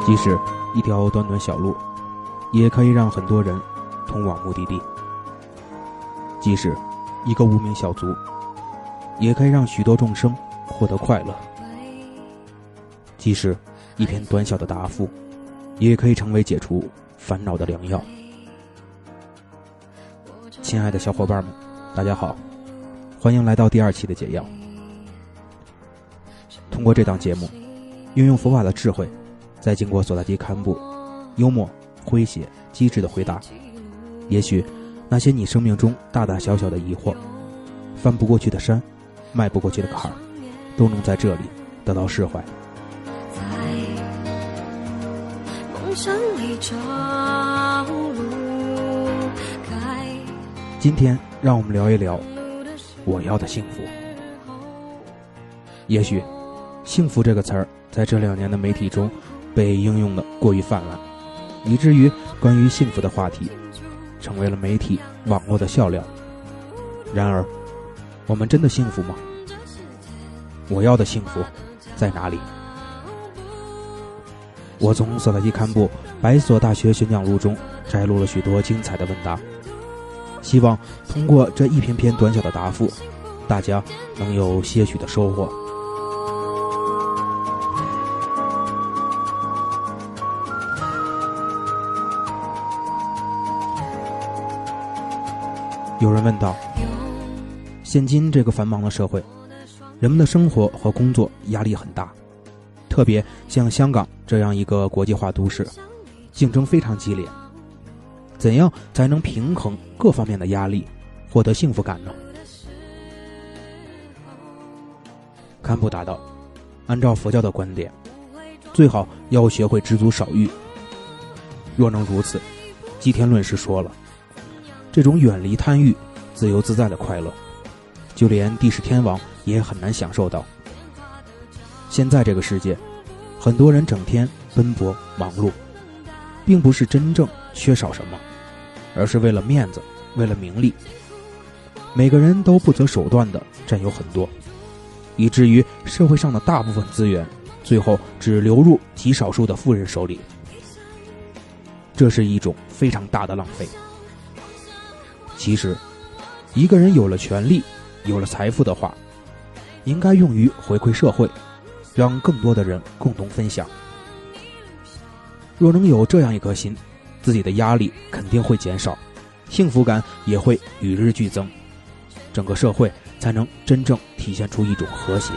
即使一条短短小路，也可以让很多人通往目的地；即使一个无名小卒，也可以让许多众生获得快乐；即使一篇短小的答复，也可以成为解除烦恼的良药。亲爱的小伙伴们，大家好，欢迎来到第2期的解药。通过这档节目，运用佛法的智慧，再经过所在地堪布幽默、诙谐、机智的回答，也许那些你生命中大大小小的疑惑，翻不过去的山，迈不过去的坎儿，都能在这里得到释怀。今天让我们聊一聊我要的幸福。也许幸福这个词儿在这2年的媒体中被应用的过于泛滥，以至于关于幸福的话题成为了媒体网络的笑料。然而我们真的幸福吗？我要的幸福在哪里？我从所在地堪布百所大学宣讲录中摘录了许多精彩的问答，希望通过这一篇篇短小的答复，大家能有些许的收获。有人问道，现今这个繁忙的社会，人们的生活和工作压力很大，特别像香港这样一个国际化都市，竞争非常激烈，怎样才能平衡各方面的压力，获得幸福感呢？堪布答道，按照佛教的观点，最好要学会知足少欲。若能如此，基天论师说了，这种远离贪欲、自由自在的快乐，就连帝释天王也很难享受到。现在这个世界，很多人整天奔波忙碌，并不是真正缺少什么，而是为了面子，为了名利。每个人都不择手段地占有很多，以至于社会上的大部分资源最后只流入极少数的富人手里。这是一种非常大的浪费。其实一个人有了权利，有了财富的话，应该用于回馈社会，让更多的人共同分享。若能有这样一颗心，自己的压力肯定会减少，幸福感也会与日俱增，整个社会才能真正体现出一种和谐。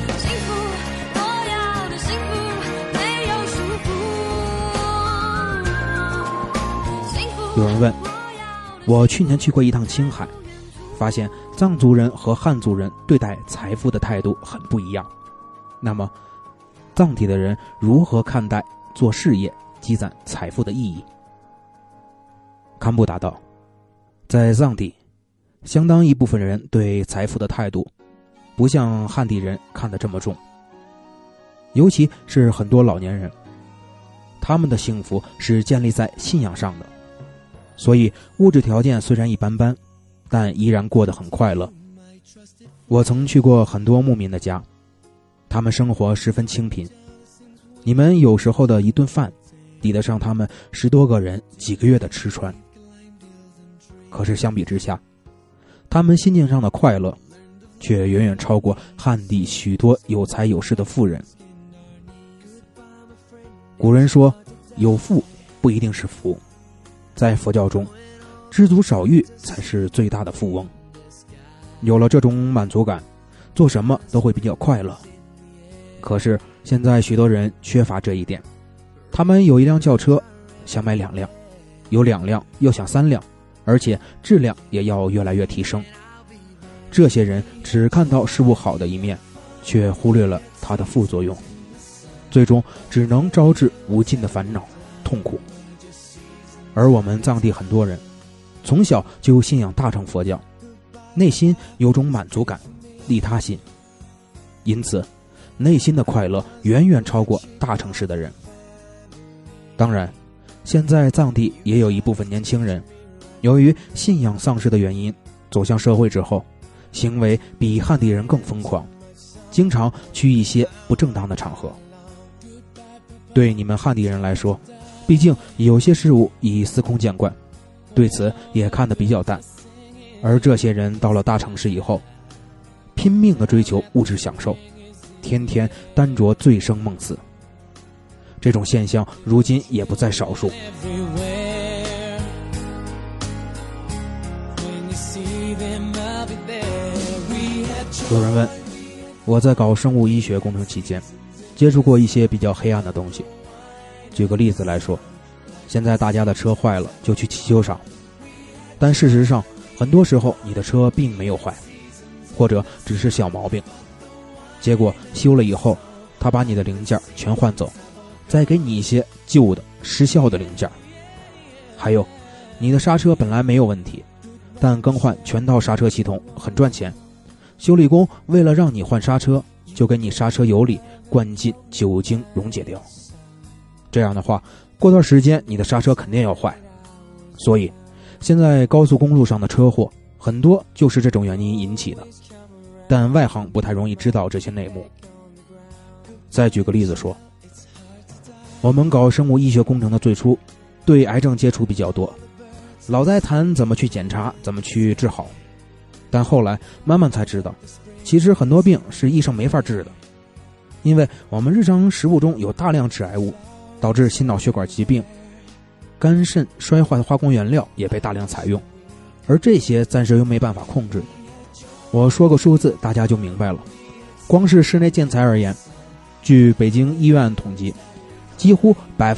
有人问，我去年去过一趟青海，发现藏族人和汉族人对待财富的态度很不一样。那么藏地的人如何看待做事业积攒财富的意义？堪布答道，在藏地，相当一部分人对财富的态度不像汉地人看得这么重，尤其是很多老年人，他们的幸福是建立在信仰上的，所以物质条件虽然一般般，但依然过得很快乐。我曾去过很多牧民的家，他们生活十分清贫，你们有时候的一顿饭抵得上他们10多个人几个月的吃穿。可是相比之下，他们心境上的快乐却远远超过汉地许多有财有势的富人。古人说，有富不一定是福，在佛教中，知足少欲才是最大的富翁。有了这种满足感，做什么都会比较快乐。可是现在许多人缺乏这一点，他们有一辆轿车，想买2辆，有2辆又想3辆，而且质量也要越来越提升。这些人只看到事物好的一面，却忽略了它的副作用，最终只能招致无尽的烦恼、痛苦。而我们藏地很多人从小就信仰大乘佛教，内心有种满足感、利他心，因此内心的快乐远远超过大城市的人。当然，现在藏地也有一部分年轻人，由于信仰丧失的原因，走向社会之后，行为比汉地人更疯狂，经常去一些不正当的场合。 对你们汉地人来说，毕竟有些事物已司空见惯，对此也看得比较淡。而这些人到了大城市以后，拼命地追求物质享受，天天单着醉生梦死。这种现象如今也不在少数。有人问，我在搞生物医学工程期间接触过一些比较黑暗的东西。举个例子来说，现在大家的车坏了就去汽修厂，但事实上很多时候你的车并没有坏，或者只是小毛病，结果修了以后他把你的零件全换走，再给你一些旧的失效的零件。还有你的刹车本来没有问题，但更换全套刹车系统很赚钱，修理工为了让你换刹车，就给你刹车油里灌进酒精溶解掉。这样的话，过段时间你的刹车肯定要坏。所以现在高速公路上的车祸很多就是这种原因引起的，但外行不太容易知道这些内幕。再举个例子说，我们搞生物医学工程的最初对癌症接触比较多，老在谈怎么去检查，怎么去治好，但后来慢慢才知道，其实很多病是医生没法治的，因为我们日常食物中有大量致癌物，导致心脑血管疾病，肝肾衰坏的化工原料也被大量采用，而这些暂时又没办法控制。我说个数字大家就明白了，光是室内建材而言，据北京医院统计，几乎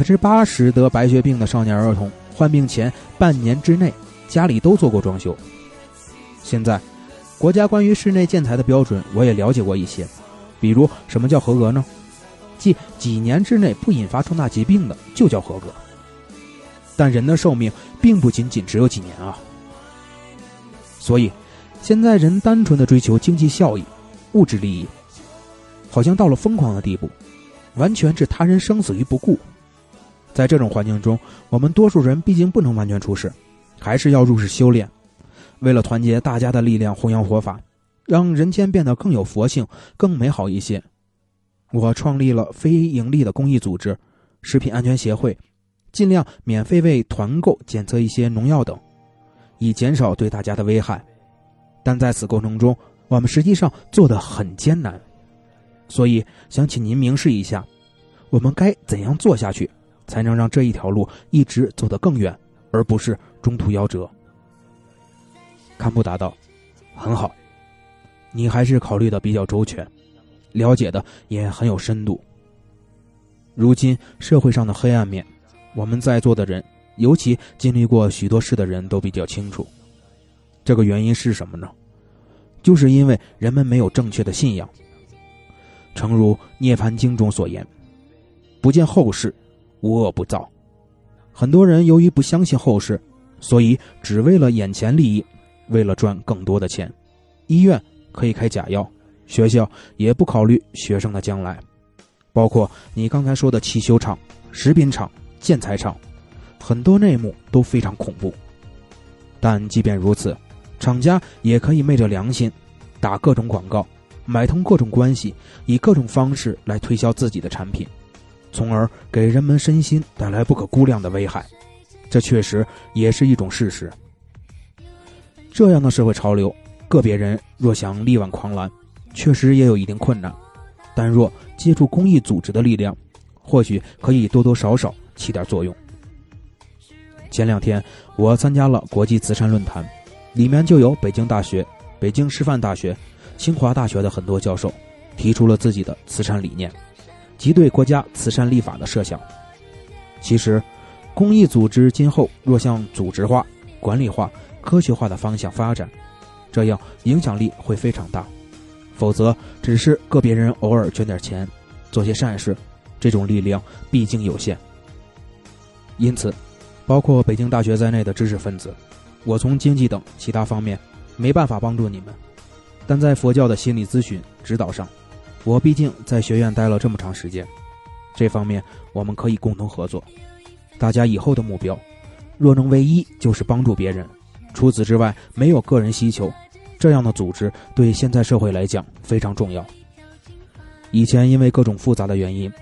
80% 得白血病的少年儿童患病前半年之内家里都做过装修。现在国家关于室内建材的标准我也了解过一些，比如什么叫合格呢？即几年之内不引发重大疾病的就叫合格。但人的寿命并不仅仅只有几年啊。所以现在人单纯的追求经济效益、物质利益，好像到了疯狂的地步，完全置他人生死于不顾。在这种环境中，我们多数人毕竟不能完全出世，还是要入世修炼，为了团结大家的力量，弘扬佛法，让人间变得更有佛性，更美好一些。我创立了非盈利的公益组织食品安全协会，尽量免费为团购检测一些农药等，以减少对大家的危害。但在此过程中，我们实际上做得很艰难，所以想请您明示一下，我们该怎样做下去，才能让这一条路一直走得更远，而不是中途夭折。堪布达道，很好，你还是考虑的比较周全，了解的也很有深度。如今社会上的黑暗面，我们在座的人，尤其经历过许多事的人都比较清楚。这个原因是什么呢？就是因为人们没有正确的信仰。诚如《涅槃经》中所言，不见后世，无恶不造。很多人由于不相信后世，所以只为了眼前利益，为了赚更多的钱，医院可以开假药，学校也不考虑学生的将来，包括你刚才说的汽修厂、食品厂、建材厂，很多内幕都非常恐怖。但即便如此，厂家也可以昧着良心打各种广告，买通各种关系，以各种方式来推销自己的产品，从而给人们身心带来不可估量的危害。这确实也是一种事实。这样的社会潮流，个别人若想力挽狂澜，确实也有一定困难，但若借助公益组织的力量，或许可以多多少少起点作用。前2天我参加了国际慈善论坛，里面就有北京大学、北京师范大学、清华大学的很多教授提出了自己的慈善理念及对国家慈善立法的设想。其实公益组织今后若向组织化、管理化、科学化的方向发展，这样影响力会非常大，否则只是个别人偶尔捐点钱，做些善事，这种力量毕竟有限。因此包括北京大学在内的知识分子，我从经济等其他方面没办法帮助你们，但在佛教的心理咨询指导上，我毕竟在学院待了这么长时间，这方面我们可以共同合作。大家以后的目标若能唯一就是帮助别人，除此之外没有个人需求，这样的组织对现在社会来讲非常重要。以前因为各种复杂的原因，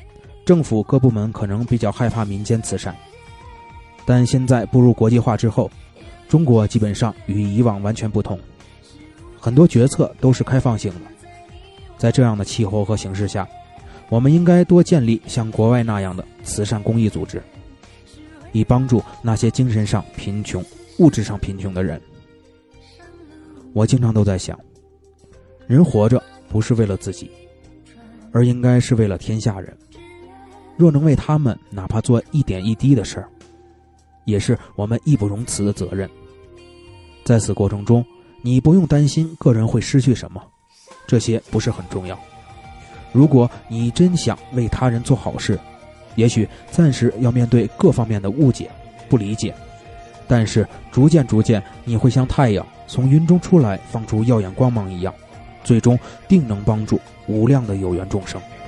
政府各部门可能比较害怕民间慈善，但现在步入国际化之后，中国基本上与以往完全不同，很多决策都是开放性的。在这样的气候和形势下，我们应该多建立像国外那样的慈善公益组织，以帮助那些精神上贫穷、物质上贫穷的人。我经常都在想，人活着不是为了自己，而应该是为了天下人。若能为他们哪怕做一点一滴的事儿，也是我们义不容辞的责任。在此过程中，你不用担心个人会失去什么，这些不是很重要。如果你真想为他人做好事，也许暂时要面对各方面的误解、不理解，但是逐渐你会像太阳从云中出来，放出耀眼光芒一样，最终定能帮助无量的有缘众生。